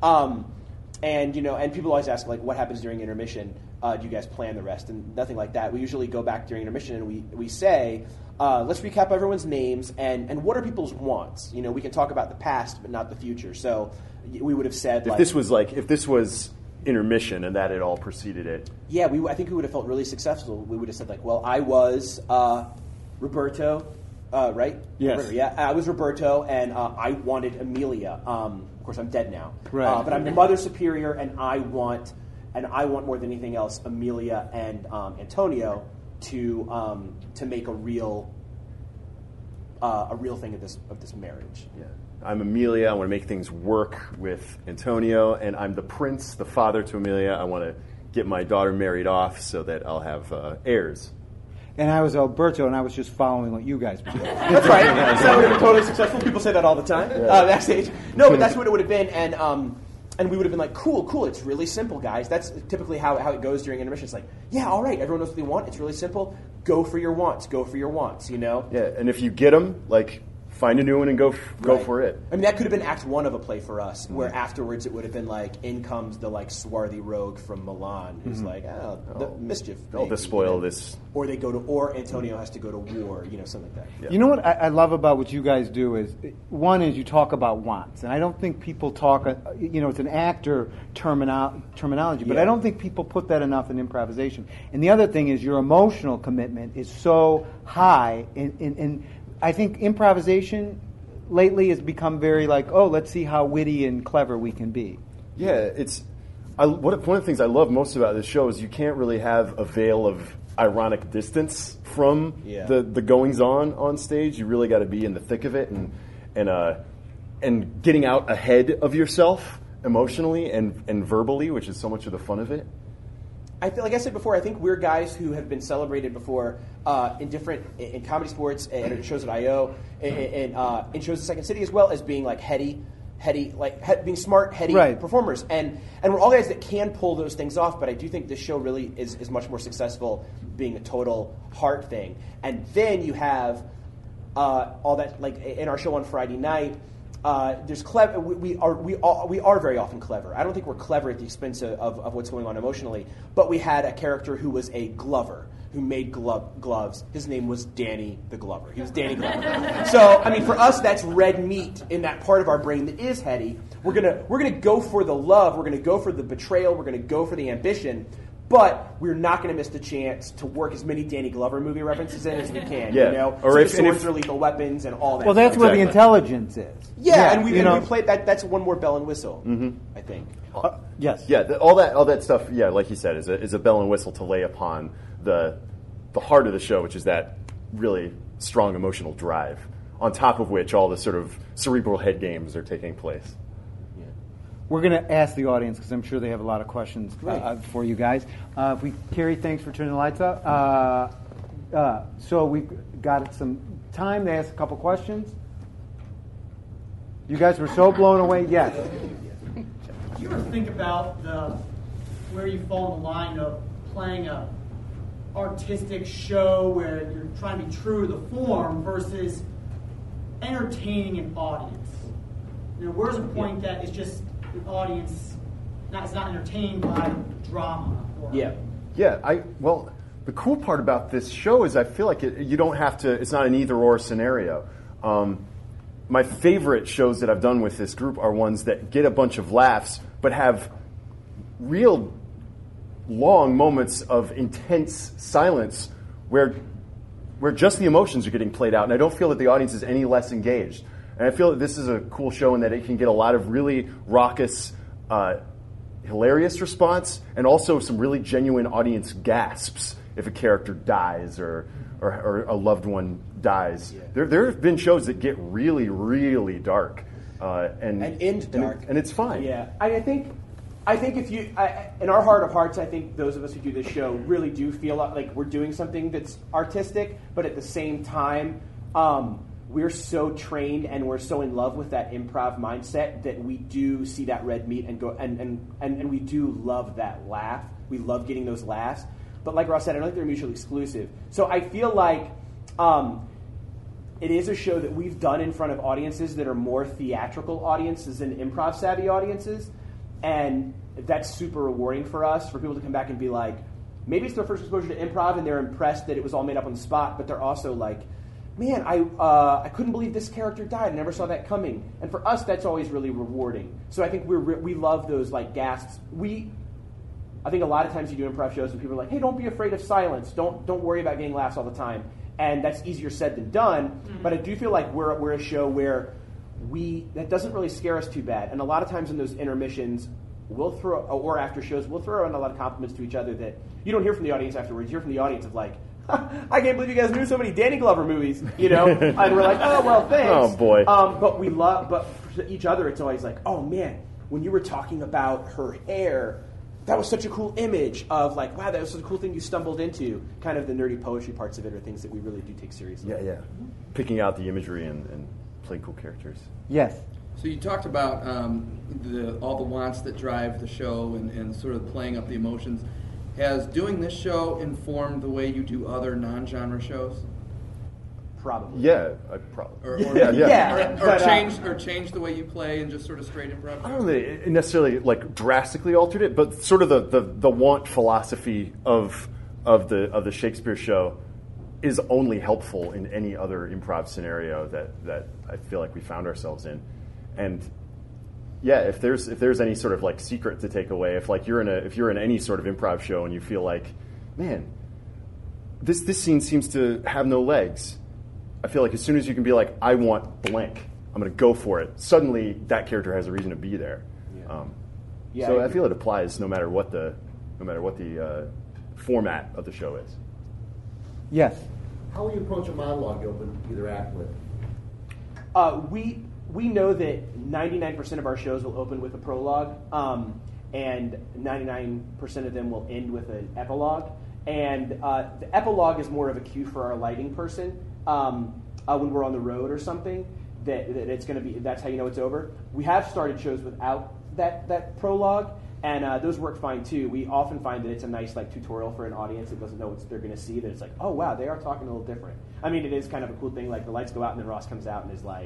S1: And people always ask, like, what happens during intermission? Do you guys plan the rest? And nothing like that. We usually go back during intermission and we say, let's recap everyone's names and what are people's wants. We can talk about the past but not the future. So we would have said,
S2: if this was intermission and that had all preceded it.
S1: Yeah, I think we would have felt really successful. We would have said, like, well, I was Roberto, right?
S6: Yes.
S1: Roberto, yeah, I was Roberto, and I wanted Amelia. Of course, I'm dead now.
S6: Right.
S1: But I'm the Mother Superior, and I want more than anything else Amelia and Antonio to make a real thing of this marriage.
S2: Yeah. I'm Amelia. I want to make things work with Antonio, and I'm the prince, the father to Amelia. I want to get my daughter married off so that I'll have heirs.
S6: And I was Alberto, and I was just following what you guys were doing.
S1: That's right. So that would have been totally successful. People say that all the time backstage. No, but that's what it would have been, and we would have been like, cool, it's really simple, guys. That's typically how it goes during intermission. It's like, yeah, all right, everyone knows what they want. It's really simple. Go for your wants,
S2: Yeah, and if you get them, like, find a new one and go for it.
S1: I mean, that could have been Act 1 of a play for us, where afterwards it would have been like, in comes the like swarthy rogue from Milan, who's like, the mischief.
S2: I'll despoil this.
S1: Or or Antonio has to go to war, something like that.
S2: Yeah.
S6: You know what I love about what you guys do is, one is you talk about wants, and I don't think people talk, it's an actor terminology, but I don't think people put that enough in improvisation. And the other thing is your emotional commitment is so high, and I think improvisation lately has become very like, let's see how witty and clever we can be.
S2: Yeah, one of the things I love most about this show is you can't really have a veil of ironic distance from the goings on stage. You really got to be in the thick of it and getting out ahead of yourself emotionally and verbally, which is so much of the fun of it.
S1: I feel like I said before. I think we're guys who have been celebrated before in comedy sports and at shows at IO and in shows at Second City as well as being like heady, being smart, heady performers. And we're all guys that can pull those things off. But I do think this show really is much more successful being a total heart thing. And then you have all that, like in our show on Friday night. There's clever. We are very often clever. I don't think we're clever at the expense of what's going on emotionally. But we had a character who was a glover who made gloves. His name was Danny the Glover. He was Danny Glover. So I mean, for us, that's red meat in that part of our brain that is heady. We're gonna go for the love. We're gonna go for the betrayal. We're gonna go for the ambition. But we're not going to miss the chance to work as many Danny Glover movie references in as we can.
S2: Yeah.
S1: You know,
S2: Or
S1: so
S2: if-
S1: the swords are lethal weapons and all that.
S6: Well, that's
S1: stuff.
S6: where the intelligence is.
S1: Yeah, and we
S6: you know.
S1: played that. That's one more bell and whistle. I think.
S6: Yes.
S2: Yeah, all that stuff. Yeah, like you said, is a bell and whistle to lay upon the heart of the show, which is that really strong emotional drive. On top of which, all the sort of cerebral head games are taking place.
S6: We're going to ask the audience because I'm sure they have a lot of questions for you guys. Carrie, thanks for turning the lights up. So we've got some time to ask a couple questions. You guys were so blown away. Yes.
S9: Do you ever think about where you fall in the line of playing a artistic show where you're trying to be true to the form versus entertaining an audience? You know, where's a point that is just the audience is not entertained by drama?
S2: Well, the cool part about this show is I feel like you don't have to. It's not an either-or scenario. My favorite shows that I've done with this group are ones that get a bunch of laughs but have real long moments of intense silence where just the emotions are getting played out, and I don't feel that the audience is any less engaged. And I feel that this is a cool show in that it can get a lot of really raucous, hilarious response, and also some really genuine audience gasps if a character dies or a loved one dies. Yeah. There have been shows that get really, really dark. And
S1: end dark.
S2: And it's fine.
S1: Yeah. I think if you, in our heart of hearts, I think those of us who do this show really do feel like we're doing something that's artistic, but at the same time, we're so trained and we're so in love with that improv mindset that we do see that red meat and go and we do love that laugh. We love getting those laughs. But like Ross said, I don't think they're mutually exclusive. So I feel like it is a show that we've done in front of audiences that are more theatrical audiences than improv savvy audiences. And that's super rewarding for us, for people to come back and be like, maybe it's their first exposure to improv and they're impressed that it was all made up on the spot, but they're also like, man, I couldn't believe this character died. I never saw that coming. And for us, that's always really rewarding. So I think we love those like gasps. I think a lot of times you do improv shows and people are like, hey, don't be afraid of silence. Don't worry about getting laughs all the time. And that's easier said than done. But I do feel like we're a show where that doesn't really scare us too bad. And a lot of times in those intermissions, or after shows, we'll throw in a lot of compliments to each other that you don't hear from the audience afterwards. You hear from the audience of like, I can't believe you guys knew so many Danny Glover movies, you know? And we're like, oh, well, thanks.
S2: Oh, boy.
S1: But for each other, it's always like, oh, man, when you were talking about her hair, that was such a cool image of like, wow, that was such a cool thing you stumbled into. Kind of the nerdy poetry parts of it are things that we really do take seriously.
S2: Yeah. Picking out the imagery and playing cool characters.
S6: Yes.
S7: So you talked about all the wants that drive the show and sort of playing up the emotions. Has doing this show informed the way you do other non-genre shows?
S1: Probably.
S2: Yeah, I probably.
S7: Or change the way you play and just sort of straight improv?
S2: I don't know that it necessarily like drastically altered it, but sort of the want philosophy of the Shakespeare show is only helpful in any other improv scenario that I feel like we found ourselves in. And yeah, if there's any sort of like secret to take away, if you're in any sort of improv show and you feel like, man, this scene seems to have no legs, I feel like as soon as you can be like, I want blank, I'm going to go for it. Suddenly, that character has a reason to be there. Yeah. So I feel it applies no matter what the format of the show is.
S6: Yes.
S10: How will you approach a monologue you open either act with?
S1: We know that 99% of our shows will open with a prologue, and 99% of them will end with an epilogue. And the epilogue is more of a cue for our lighting person when we're on the road or something. That it's going to be. That's how you know it's over. We have started shows without that prologue, and those work fine too. We often find that it's a nice like tutorial for an audience that doesn't know what they're going to see. That it's like, oh wow, they are talking a little different. I mean, it is kind of a cool thing. Like the lights go out, and then Ross comes out and is like,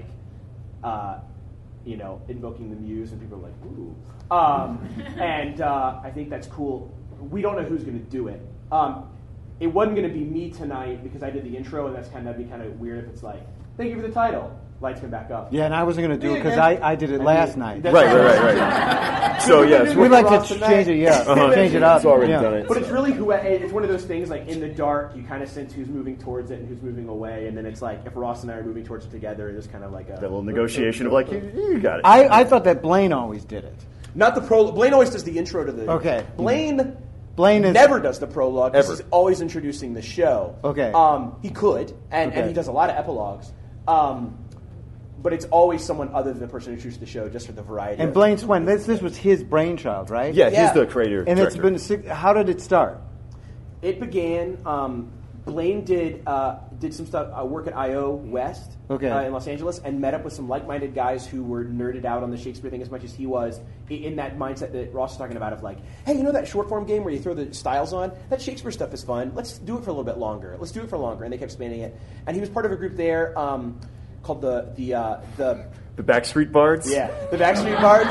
S1: invoking the muse, and people are like, ooh. And I think that's cool. We don't know who's going to do it. It wasn't going to be me tonight because I did the intro, and that'd be kind of weird if it's like, thank you for the title. Lights come back up.
S6: Yeah, and I wasn't going to do it because I did it last night.
S2: Right. So yes,
S6: we like to change it. Yeah, change it up.
S2: It's already done it.
S1: But it's really it's one of those things like in the dark, you kind of sense who's moving towards it and who's moving away, and then it's like if Ross and I are moving towards it together, it's kind of like
S2: that little negotiation of like you got it.
S6: I thought that Blaine always did it.
S1: Not the prologue. Blaine always does the intro to the.
S6: Okay.
S1: Blaine
S6: is,
S1: never does the prologue.
S2: Ever.
S1: He's always introducing the show.
S6: Okay.
S1: He could, and he does a lot of epilogues. But it's always someone other than the person who introduced the show, just for the variety.
S6: And Blaine Swen, this was his brainchild, right?
S2: Yeah, he's the creator.
S6: And
S2: director.
S6: It's been. How did it start?
S1: It began. Blaine did some stuff. Work at I.O. West in Los Angeles, and met up with some like-minded guys who were nerded out on the Shakespeare thing as much as he was. In that mindset that Ross was talking about, of like, hey, you know that short form game where you throw the styles on? That Shakespeare stuff is fun. Let's do it for a little bit longer. Let's do it for longer. And they kept expanding it. And he was part of a group there. Called the
S2: Backstreet Bards.
S1: Yeah, the Backstreet Bards.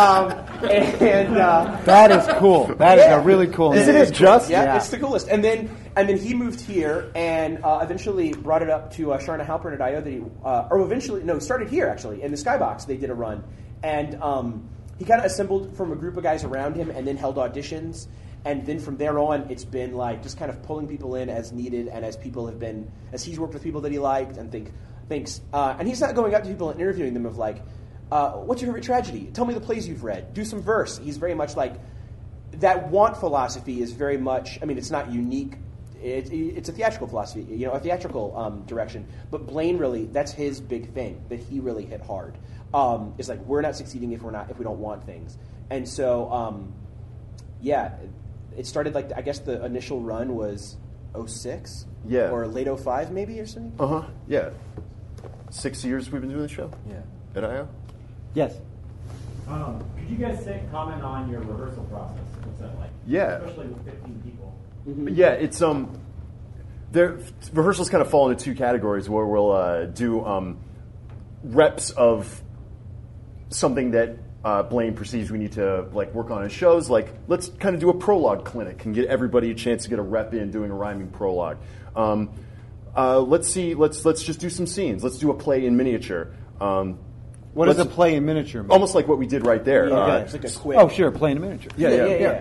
S6: That is cool. That is a really cool name.
S2: Isn't it just?
S1: Yeah, it's the coolest. And then he moved here and eventually brought it up to Sharna Halpern at I.O. Started here actually in the Skybox. They did a run, and he kind of assembled from a group of guys around him, and then held auditions. And then from there on, it's been like just kind of pulling people in as needed, and as he's worked with people that he liked and thinks. And he's not going up to people and interviewing them of like, what's your favorite tragedy? Tell me the plays you've read. Do some verse. He's very much like, that want philosophy is very much, I mean, it's not unique. It's a theatrical philosophy, a theatrical direction. But Blaine really, that's his big thing that he really hit hard. Is like, we're not succeeding if we don't want things. And so, it started like, I guess the initial run was 06?
S2: Yeah.
S1: Or late 05 maybe or something?
S2: Yeah. 6 years we've been doing the show?
S1: Yeah.
S2: At I.O.?
S6: Yes.
S11: Could you guys comment on your rehearsal process? What's that like?
S2: Yeah.
S11: Especially with 15 people.
S2: Mm-hmm. Yeah, it's rehearsals kind of fall into two categories where we'll do reps of something that Blaine perceives we need to work on in shows. Like, let's kind of do a prologue clinic and get everybody a chance to get a rep in doing a rhyming prologue. Let's just do some scenes. Let's do a play in miniature.
S6: What does a play in miniature mean?
S2: Almost like what we did right there.
S1: It's like a quick.
S6: Oh, sure, play in miniature.
S1: Yeah.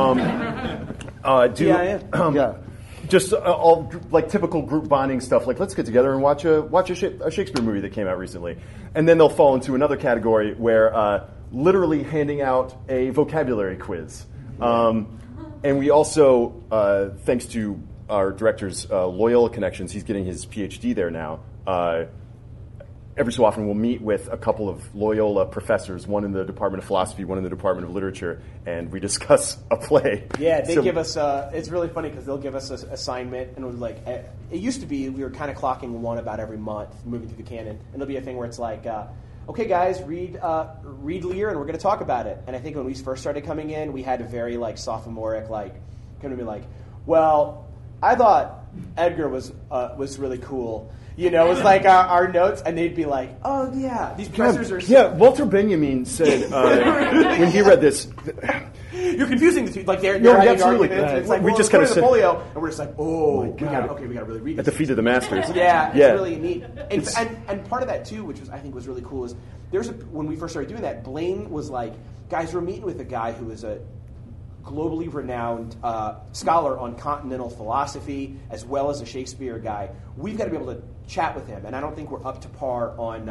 S2: Just all like typical group bonding stuff. Like, let's get together and watch a Shakespeare movie that came out recently, and then they'll fall into another category where literally handing out a vocabulary quiz. And we also, thanks to our director's Loyola connections, he's getting his PhD there now. Every so often we'll meet with a couple of Loyola professors, one in the Department of Philosophy, one in the Department of Literature, and we discuss a play.
S1: Yeah, they give us, it's really funny because they'll give us an assignment, and it was like, it used to be we were kind of clocking one about every month, moving through the canon, and it'll be a thing where it's like, okay guys, read Lear, and we're going to talk about it. And I think when we first started coming in, we had a very sophomoric, kind of be like, well, I thought Edgar was really cool. It was like our notes, and they'd be like, "Oh yeah, these professors are."
S2: Yeah, Walter Benjamin said when he read this,
S1: "You're confusing the two." Like they're
S2: absolutely.
S1: It's like,
S2: we just kind of
S1: said, folio, and we're just like, "Oh,
S2: my God.
S1: we got to really read
S2: at
S1: this.
S2: the feet of the masters."
S1: Yeah, it's really neat. And part of that too, which I think was really cool, is when we first started doing that, Blaine was like, "Guys, we're meeting with a guy who is a globally renowned scholar on continental philosophy, as well as a Shakespeare guy. We've got to be able to chat with him, and I don't think we're up to par on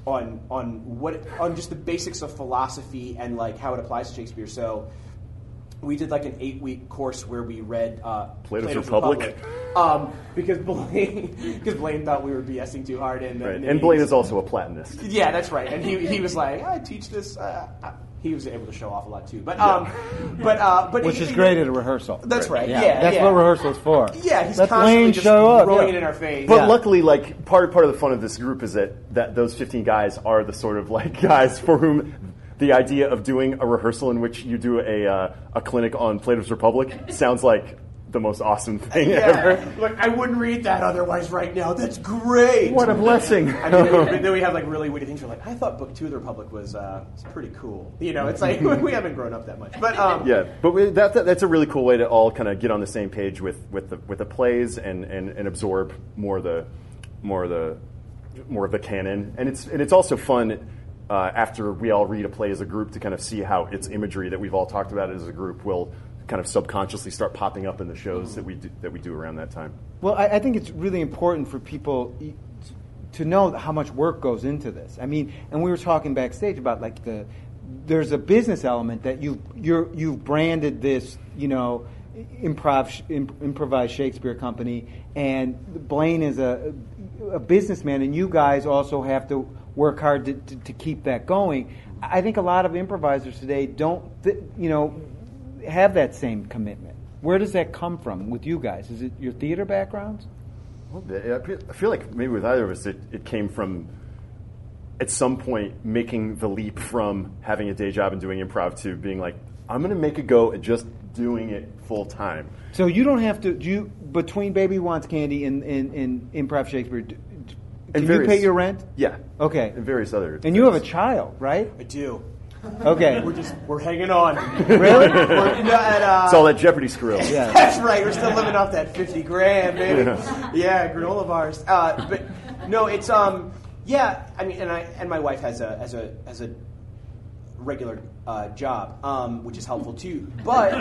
S1: just the basics of philosophy and how it applies to Shakespeare. So we did like an 8-week course where we read
S2: Plato's Republic.
S1: Because Blaine thought we were BSing too hard.
S2: And Blaine is also a Platonist.
S1: Yeah, that's right. And he was like, I teach this. He was able to show off a lot too. But
S6: which is great at a rehearsal.
S1: That's right. Yeah,
S6: that's what rehearsals for.
S1: Yeah, he's
S6: Let
S1: constantly
S6: Blaine
S1: just
S6: show up.
S1: throwing it in our face.
S2: But luckily, like part of the fun of this group is that those 15 guys are the sort of like guys for whom the idea of doing a rehearsal in which you do a clinic on Plato's Republic sounds like the most awesome thing ever.
S1: Look, I wouldn't read that otherwise right now. That's great.
S2: What a blessing.
S1: I mean, then we have like really witty things. We're like, I thought book 2 of the Republic was pretty cool. You know, it's like we haven't grown up that much. But
S2: that's a really cool way to all kind of get on the same page with the plays and absorb more of the canon. And it's also fun after we all read a play as a group to kind of see how its imagery that we've all talked about as a group will kind of subconsciously start popping up in the shows that we do around that time.
S6: Well, I think it's really important for people to know how much work goes into this. I mean, and we were talking backstage about like there's a business element that you've branded this, you know, improvised Shakespeare company, and Blaine is a businessman, and you guys also have to work hard to keep that going. I think a lot of improvisers today don't, have that same commitment. Where does that come from with you guys? Is it your theater backgrounds?
S2: Well, I feel like maybe with either of us, it came from, at some point, making the leap from having a day job and doing improv to being like, I'm going to make a go at just doing it full time.
S6: So you don't have to, between Baby Wants Candy and Improv Shakespeare, can you pay your rent?
S2: Yeah.
S6: Okay.
S2: And various other
S6: And
S2: things.
S6: you have a child, right?
S1: I do.
S6: Okay.
S1: We're hanging on.
S6: Really?
S2: It's all that Jeopardy skrill.
S6: Yeah.
S1: That's right. We're still living off that $50,000, baby. Yeah, granola bars. But no, it's I mean, and my wife has a regular job, which is helpful too. But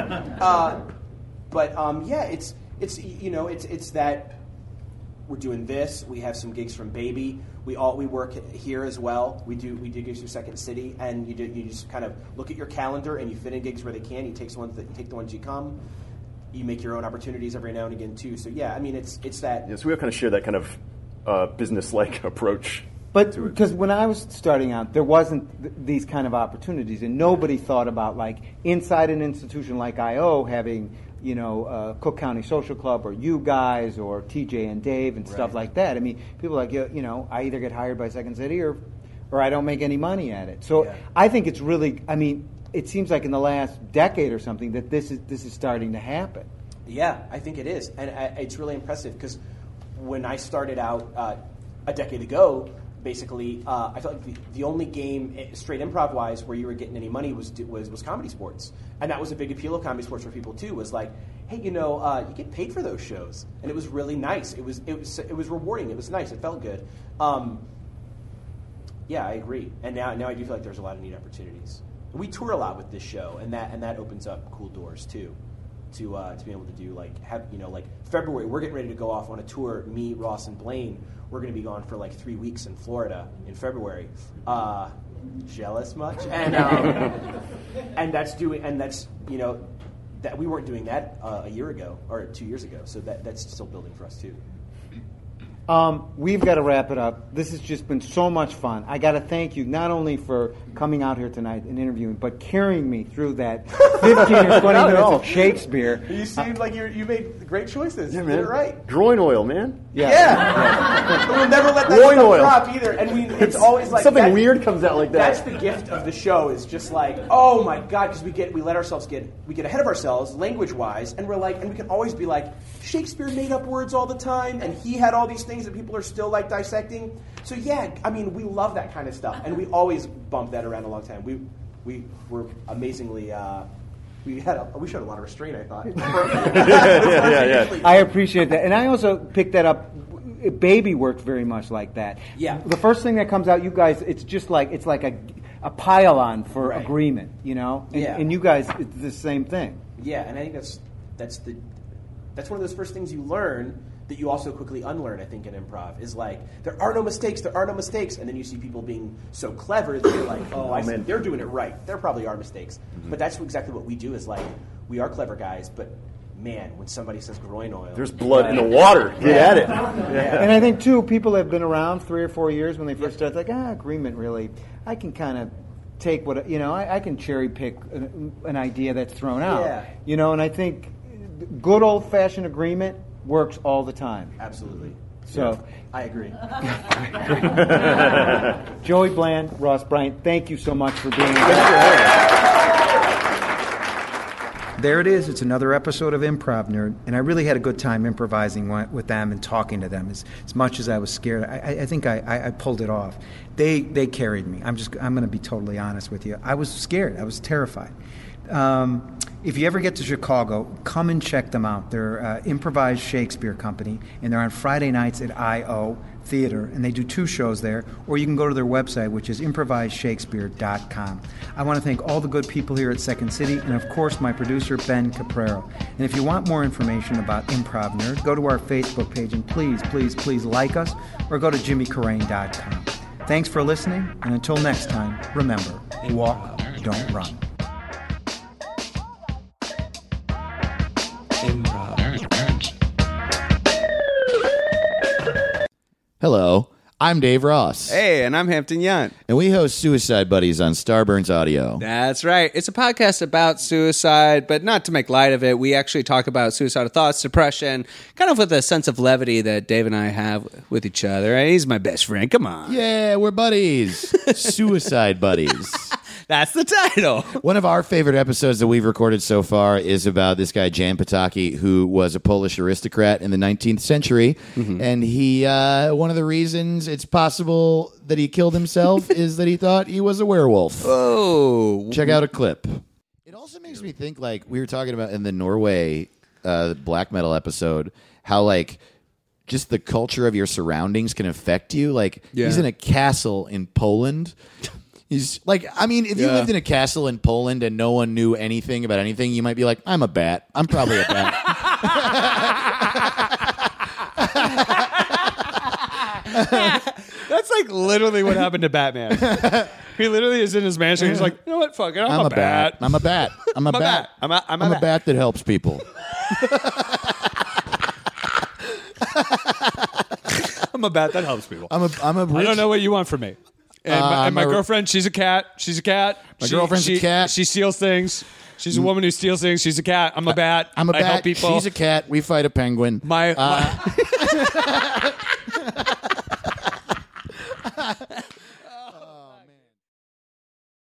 S1: it's that we're doing this. We have some gigs from Baby. We work here as well. We do gigs through Second City, and you just kind of look at your calendar and you fit in gigs where they can. You take the ones you come. You make your own opportunities every now and again too. So yeah, I mean it's that.
S2: Yes, we all kind of share that kind of business-like approach.
S6: But because when I was starting out, there wasn't these kind of opportunities, and nobody thought about like inside an institution like I.O. having Cook County Social Club or you guys or TJ and Dave and stuff like that. I mean, people like I either get hired by Second City or I don't make any money at it. So I think it's really. I mean, it seems like in the last decade or something that this is starting to happen.
S1: Yeah, I think it is, and it's really impressive because when I started out a decade ago. Basically, I felt like the only game, straight improv-wise, where you were getting any money was Comedy Sports. And that was a big appeal of Comedy Sports for people, too, was like, hey, you get paid for those shows. And it was really nice. It was rewarding. It was nice. It felt good. Yeah, I agree. And now I do feel like there's a lot of neat opportunities. We tour a lot with this show, and that opens up cool doors, too, to be able to do, like February, we're getting ready to go off on a tour, me, Ross, and Blaine. We're going to be gone for like 3 weeks in Florida in February. Jealous much? And that we weren't doing that a year ago or 2 years ago. So that's still building for us too.
S6: We've got to wrap it up. This has just been so much fun. I got to thank you not only for coming out here tonight and interviewing, but carrying me through that 15 or 20 minutes of Shakespeare.
S1: You seemed like you made great choices.
S2: Yeah,
S1: You
S2: man.
S1: did it right.
S2: Groin oil, man.
S1: Yeah. We'll never let that
S2: Groin
S1: stuff
S2: oil.
S1: drop either. And it's always like
S2: something
S1: that,
S2: weird comes out like that.
S1: That's the gift of the show. Is just like, oh my god, because we get ahead of ourselves language wise, and we're like, and we can always be like, Shakespeare made up words all the time, and he had all these things that people are still like dissecting. So yeah, I mean, we love that kind of stuff, and we always bump that around a long time. We were amazingly. We showed a lot of restraint, I thought.
S2: Yeah.
S6: I appreciate that, and I also picked that up. Baby worked very much like that.
S1: Yeah.
S6: The first thing that comes out, you guys, it's like a pile-on for agreement, And, and you guys, it's the same thing.
S1: Yeah, and I think that's one of those first things you learn that you also quickly unlearn, I think, in improv, is like, there are no mistakes, and then you see people being so clever that you're like, I see, they're doing it right. There probably are mistakes. Mm-hmm. But that's exactly what we do, is like, we are clever guys, but man, when somebody says groin oil,
S2: there's blood in the water. Get at it.
S1: Yeah.
S6: And I think, too, people have been around 3 or 4 years when they first start, like, agreement, really. I can kind of take what, I can cherry pick an idea that's thrown out.
S1: Yeah.
S6: And I think good old-fashioned agreement works all the time.
S1: Absolutely.
S6: So
S1: I agree.
S6: Joey Bland, Ross Bryant, thank you so much for being here.
S5: There it is. It's another episode of Improv Nerd, and I really had a good time improvising with them and talking to them. As much as I was scared, I think I pulled it off. They carried me. I'm going to be totally honest with you. I was scared. I was terrified. If you ever get to Chicago, come and check them out. They're Improvised Shakespeare Company, and they're on Friday nights at I.O. Theater, and they do 2 shows there, or you can go to their website, which is improvisedshakespeare.com. I want to thank all the good people here at Second City, and of course my producer, Ben Caprero. And if you want more information about Improv Nerd, go to our Facebook page, and please, please, please like us, or go to jimmycarrane.com. Thanks for listening, and until next time, remember, walk, don't run.
S3: Improv.
S4: Nerds.
S12: Hello, I'm Dave Ross.
S13: Hey, and I'm Hampton Yount.
S12: And we host Suicide Buddies on Starburns Audio.
S13: That's right. It's a podcast about suicide, but not to make light of it. We actually talk about suicidal thoughts, depression, kind of with a sense of levity that Dave and I have with each other. He's my best friend. Come on.
S12: Yeah, we're buddies. Suicide Buddies.
S13: That's the title.
S12: One of our favorite episodes that we've recorded so far is about this guy, Jan Potocki, who was a Polish aristocrat in the 19th century. Mm-hmm. And he, one of the reasons it's possible that he killed himself is that he thought he was a werewolf.
S13: Oh.
S12: Check out a clip. It also makes me think, like, we were talking about in the Norway black metal episode, how, like, just the culture of your surroundings can affect you. Like, he's in a castle in Poland. He's like, I mean, if you lived in a castle in Poland and no one knew anything about anything, you might be like, I'm a bat. I'm probably a bat.
S13: That's like literally what happened to Batman. He literally is in his mansion. He's like, you know what? Fuck it. I'm a bat.
S12: I'm a bat. I'm a bat.
S13: I'm
S12: a bat that helps people.
S13: I'm a bat that helps people.
S12: I'm a rich,
S13: I don't know what you want from me. And my girlfriend, she's a cat. She's a cat.
S12: Girlfriend's a cat.
S13: She steals things. She's a woman who steals things. She's a cat. I'm a bat.
S12: I'm a bat.
S13: I help people.
S12: She's a cat. We fight a penguin.
S13: My